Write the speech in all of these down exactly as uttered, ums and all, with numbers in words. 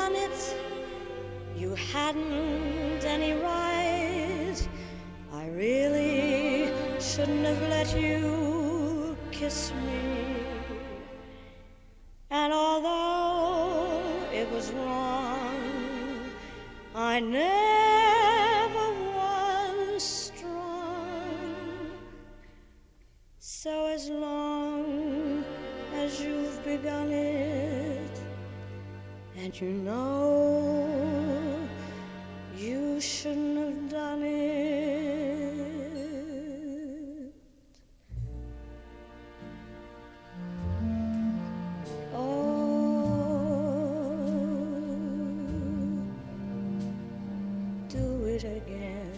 done it, you hadn't any right. I really shouldn't have let you kiss me. And although it was wrong, I never was strong. So as long as you've begun it, and you know you shouldn't have done it, oh, do it again.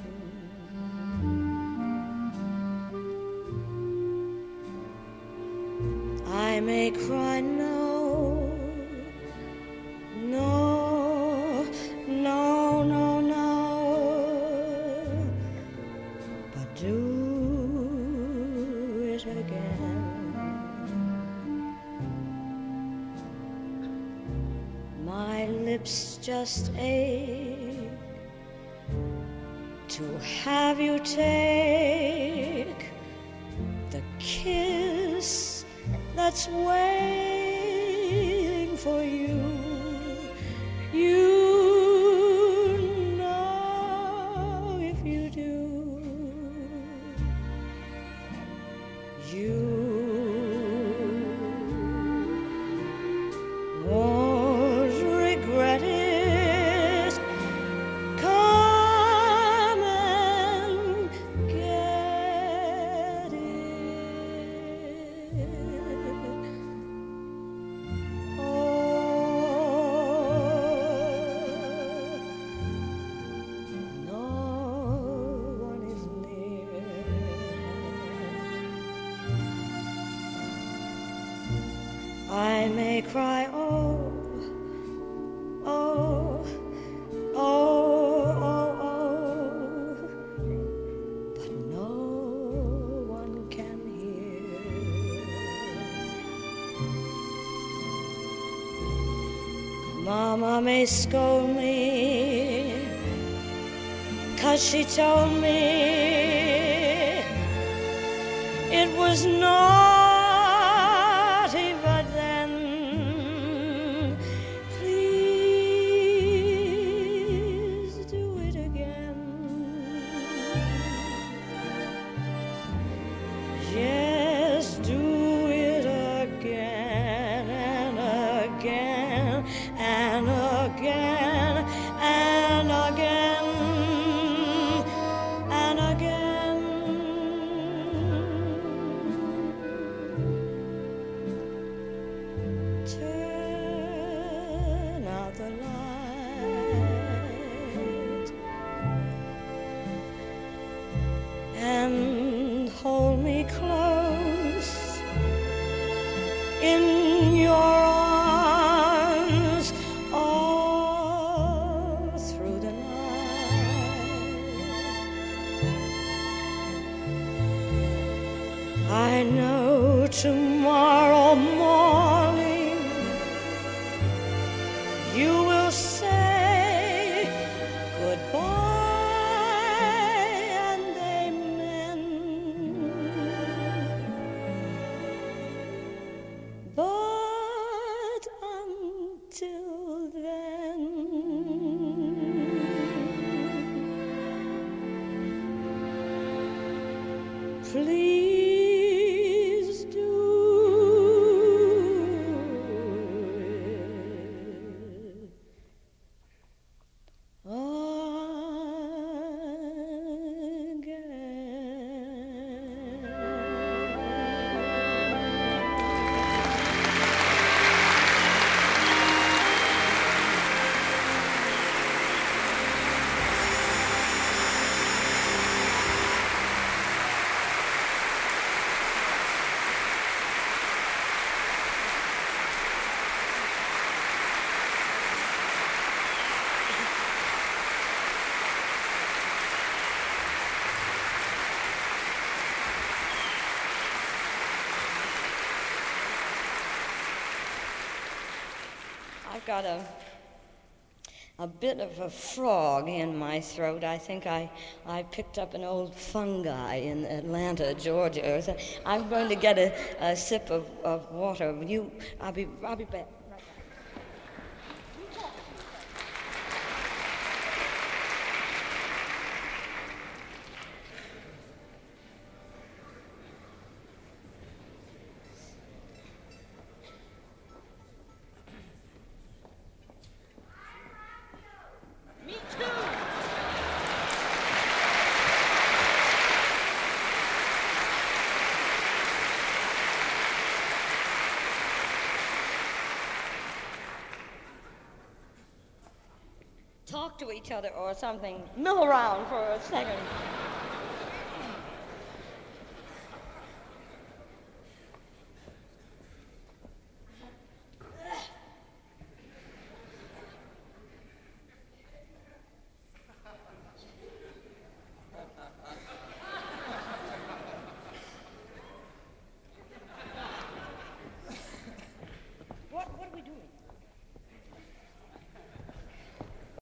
I may cry, no, no, no, no, no, but do it again. My lips just ache to have you take the kiss that's waiting for you. You know if you do, you won't regret it. Come and get it. I may cry, oh, oh, oh, oh, oh, but no one can hear. Mama may scold me, 'cause she told me it was not. And hold me close in your arms all through the night. I know tomorrow morning you will say goodbye. Please do it I've got a a bit of a frog in my throat. I think I, I picked up an old fungi in Atlanta, Georgia. Or something. I'm going to get a, a sip of, of water. You, I'll be, I'll be back. Talk to each other or something. Mill around for a second.